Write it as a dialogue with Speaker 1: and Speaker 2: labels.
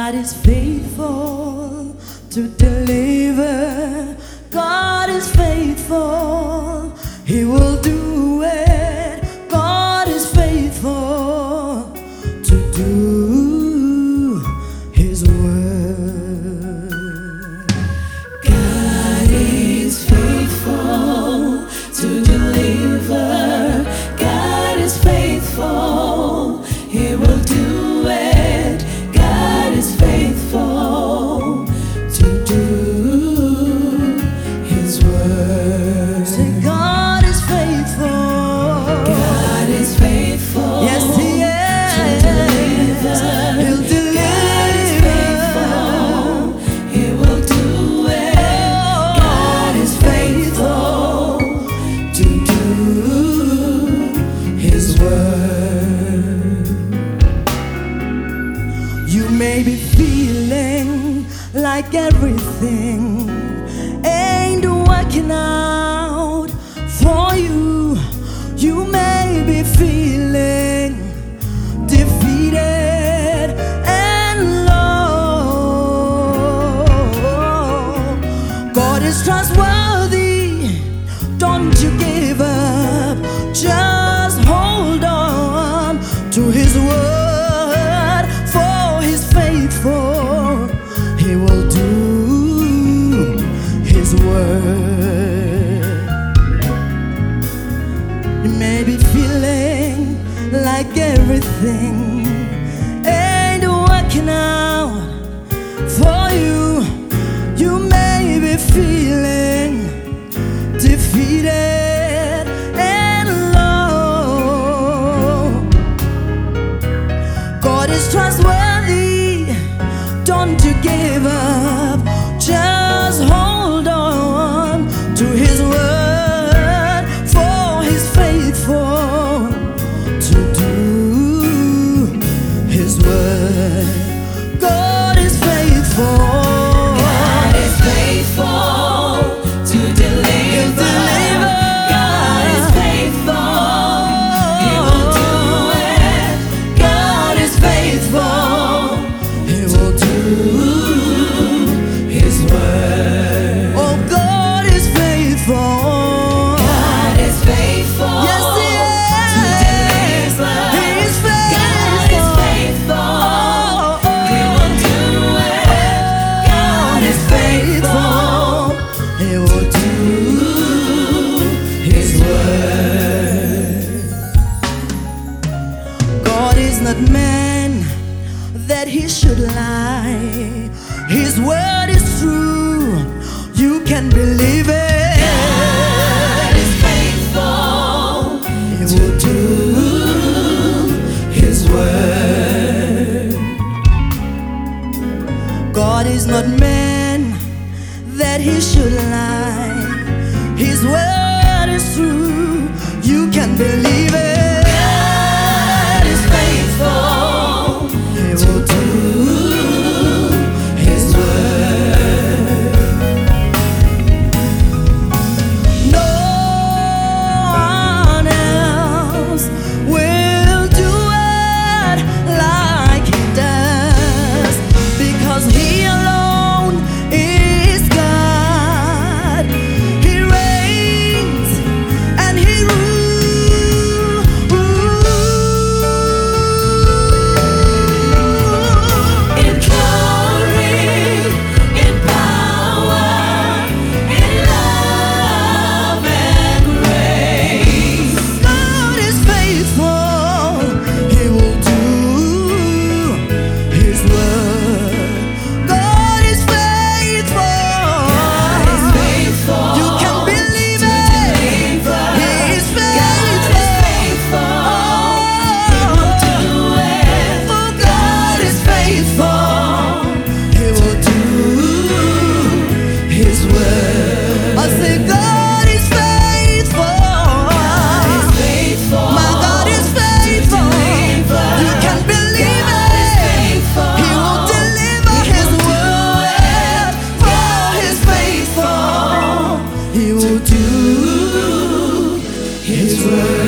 Speaker 1: God is faithful to deliver. God is faithful, He will do it. God is faithful to do His word.
Speaker 2: God is faithful to deliver. God is faithful, He will do it. God is faithful to do His word.
Speaker 1: Say, God is faithful.
Speaker 2: God is faithful.
Speaker 1: Yes, He is. He'll deliver.
Speaker 2: God is faithful, He will do it. God is faithful to do His word.
Speaker 1: You may be feeling like everything ain't working out for you. You may be feeling defeated and low. God is trustworthy, don't you give up. Just hold on to His word, for He's faithful. He will do His word. You may be feeling like everything ain't working out for you. You may be feeling defeated and low. God is trustworthy, don't you give up. Just hold on to His word, for He's faithful to do His word. God is faithful.
Speaker 2: God is faithful to deliver. God is faithful, He will do it. God is faithful,
Speaker 1: He will do.
Speaker 2: His word.
Speaker 1: Oh, God is faithful.
Speaker 2: God is faithful.
Speaker 1: Yes, He
Speaker 2: to
Speaker 1: is.
Speaker 2: deliver.
Speaker 1: He is
Speaker 2: God is faithful, He will do it. God is faithful
Speaker 1: He will do
Speaker 2: His word.
Speaker 1: God is not man that He should lie. His word is true, you can believe it.
Speaker 2: God is faithful
Speaker 1: He
Speaker 2: to
Speaker 1: will
Speaker 2: do His word.
Speaker 1: God is not man that He should lie. His word is true, you can believe it.
Speaker 2: God is faithful
Speaker 1: He
Speaker 2: to
Speaker 1: will
Speaker 2: do His word.
Speaker 1: No one else will do it like He does, because He alone is God. He reigns and He rules.
Speaker 2: In glory, in power, in love and grace.
Speaker 1: God is faithful, He will do His word. God is faithful.
Speaker 2: God is faithful.
Speaker 1: You can believe
Speaker 2: to
Speaker 1: it.
Speaker 2: deliver.
Speaker 1: He is
Speaker 2: God is faithful. He will do it.
Speaker 1: Oh, God is faithful. He will do His word. I say, God is faithful.
Speaker 2: God is faithful.
Speaker 1: My God is
Speaker 2: to
Speaker 1: faithful.
Speaker 2: deliver.
Speaker 1: You can believe
Speaker 2: God is
Speaker 1: it.
Speaker 2: faithful.
Speaker 1: He will deliver
Speaker 2: He
Speaker 1: His
Speaker 2: will do
Speaker 1: word.
Speaker 2: it.
Speaker 1: For
Speaker 2: God
Speaker 1: He's
Speaker 2: is
Speaker 1: faithful. He will do
Speaker 2: His word.